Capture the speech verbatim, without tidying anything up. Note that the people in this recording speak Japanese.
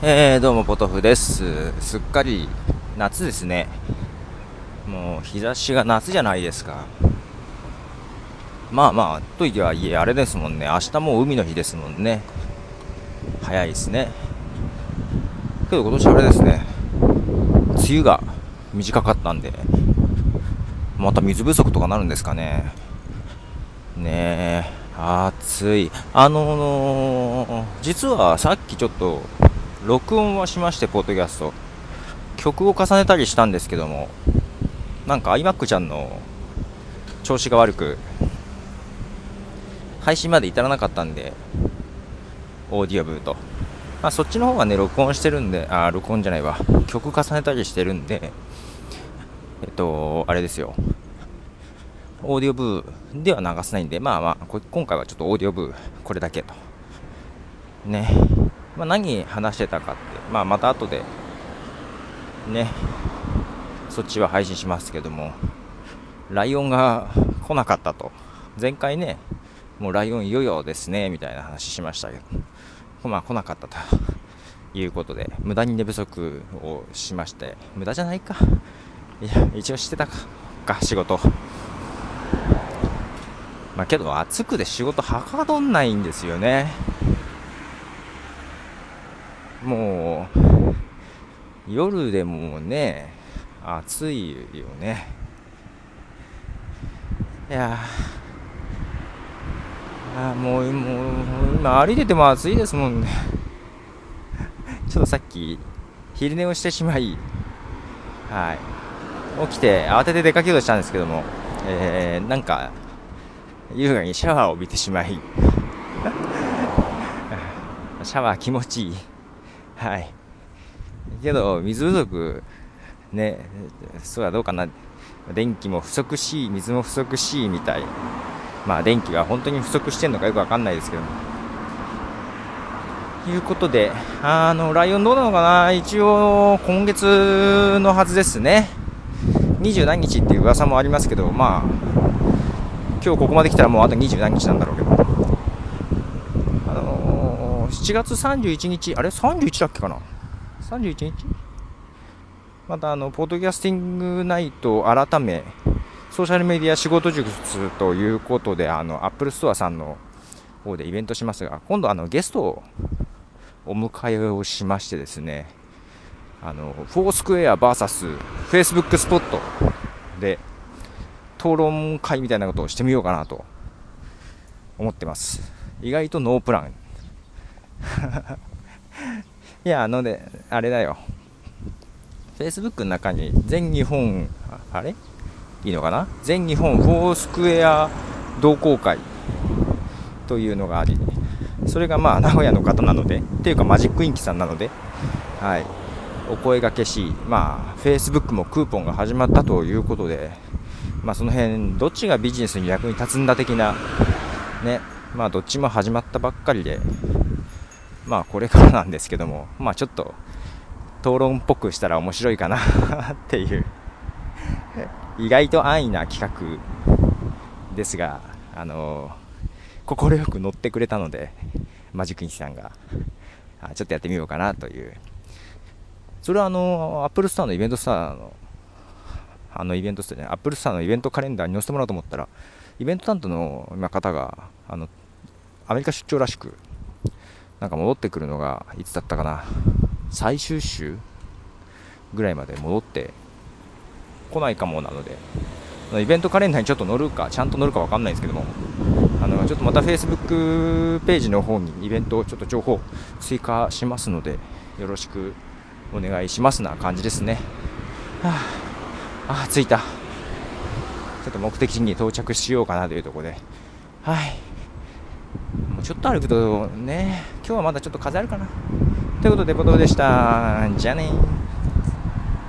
えー、どうもポトフです。すっかり夏ですね。もう日差しが夏じゃないですか。まあまあといはいえあれですもんね。明日もう海の日ですもんね。早いですね。けど今年あれですね、梅雨が短かったんで、また水不足とかなるんですかね。ねえ、暑い。あのー、実はさっきちょっと録音はしまして、ポッドキャスト曲を重ねたりしたんですけども、なんか iMac ちゃんの調子が悪く配信まで至らなかったんで、オーディオブーと、まあ、そっちの方がね録音してるんで、あ録音じゃないわ、曲重ねたりしてるんで、えっとあれですよ、オーディオブーでは流せないんで、まあまあこ今回はちょっとオーディオブーこれだけとね。まあ、何話してたかって、まあ、また後でねそっちは配信しますけども、ライオンが来なかったと。前回ね、もうライオンいよいよですねみたいな話しましたけど、まあ来なかったということで、無駄に寝不足をしまして、無駄じゃないか、いや一応してたかか仕事。まあけど暑くで仕事はかどんないんですよね。もう夜でもね暑いよね。いやあもうもう今歩いてても暑いですもんね。ちょっとさっき昼寝をしてしまい、はい、起きて慌てて出かけようとしたんですけども、えー、なんか優雅にシャワーを浴びてしまいシャワー気持ちいい。はい。けど水不足ね、そうはどうかな。電気も不足し水も不足しみたい。まあ電気が本当に不足してんのかよくわかんないですけども、ということで、あのライオンどうなのかな。一応今月のはずですね。二十何日っていう噂もありますけど、まあ今日ここまで来たらもうあと二十何日なんだろうけど、あのー、しちがつさんじゅういちにち、あれさんじゅういちだっけかな、さんじゅういちにち、またあのポッドキャスティングナイト改めソーシャルメディア仕事術ということで、あのアップルストアさんの方でイベントしますが、今度あのゲストをお迎えをしましてですね、あのフォースクエア ブイエス フェイスブックスポットで討論会みたいなことをしてみようかなと思ってます。意外とノープランいや、あのね、あれだよ、Facebook の中に全日本、あれいいのかな、全日本フォースクエア同好会というのがあり、それがまあ名古屋の方なので、っていうかマジックインキさんなので、はい、お声掛けし、まあ Facebook もクーポンが始まったということで、まあその辺どっちがビジネスに役に立つんだ的なね、まあどっちも始まったばっかりで、まあこれからなんですけども、まあちょっと討論っぽくしたら面白いかなっていう意外と安易な企画ですが、あの快く乗ってくれたので、マジックインキさんがちょっとやってみようかなという。それはあのアップルストアのイベントスターのあのイベントスターじゃない、アップルストアのイベントカレンダーに載せてもらおうと思ったら、イベント担当の方があのアメリカ出張らしく、なんか戻ってくるのがいつだったかな、最終週ぐらいまで戻って来ないかもなので、イベントカレンダーにちょっと載るかちゃんと載るか分かんないんですけども、あのちょっとまた Facebook ページの方にイベントをちょっと情報追加しますので、よろしくお願いしますな感じですね。はあ、あ着いた。ちょっと目的地に到着しようかなというところで、はい、もうちょっと歩くとね、今日はまだちょっと風あるかなということで、ボトルでした。じゃあねー。